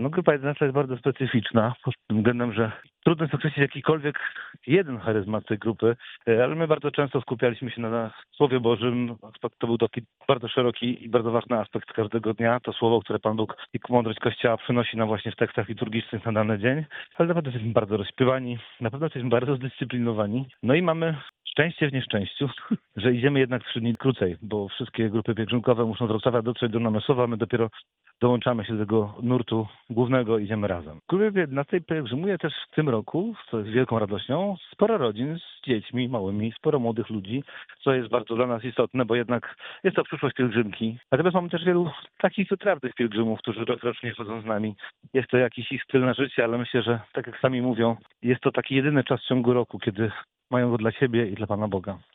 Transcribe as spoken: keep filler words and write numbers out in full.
No grupa jedenasta jest bardzo specyficzna pod tym względem, że trudno jest określić jakikolwiek jeden charyzmat tej grupy, e, ale my bardzo często skupialiśmy się na Słowie Bożym. Aspekt to był taki bardzo szeroki i bardzo ważny aspekt każdego dnia. To słowo, które Pan Bóg i mądrość Kościoła przynosi nam właśnie w tekstach liturgicznych na dany dzień. Ale naprawdę jesteśmy bardzo rozśpiewani, na pewno jesteśmy bardzo zdyscyplinowani. No i mamy szczęście w nieszczęściu, że idziemy jednak trzy dni krócej, bo wszystkie grupy pielgrzymkowe muszą z Wrocławia dotrzeć do Namysłowa, my dopiero dołączamy się do tego nurtu głównego, idziemy razem. W grupie jedenastej pielgrzymuje też w tym roku, co jest wielką radością, sporo rodzin z dziećmi małymi, sporo młodych ludzi, co jest bardzo dla nas istotne, bo jednak jest to przyszłość pielgrzymki. Natomiast mamy też wielu takich wytrawnych pielgrzymów, którzy rokrocznie chodzą z nami. Jest to jakiś ich styl na życie, ale myślę, że tak jak sami mówią, jest to taki jedyny czas w ciągu roku, kiedy mają go dla siebie i dla Pana Boga.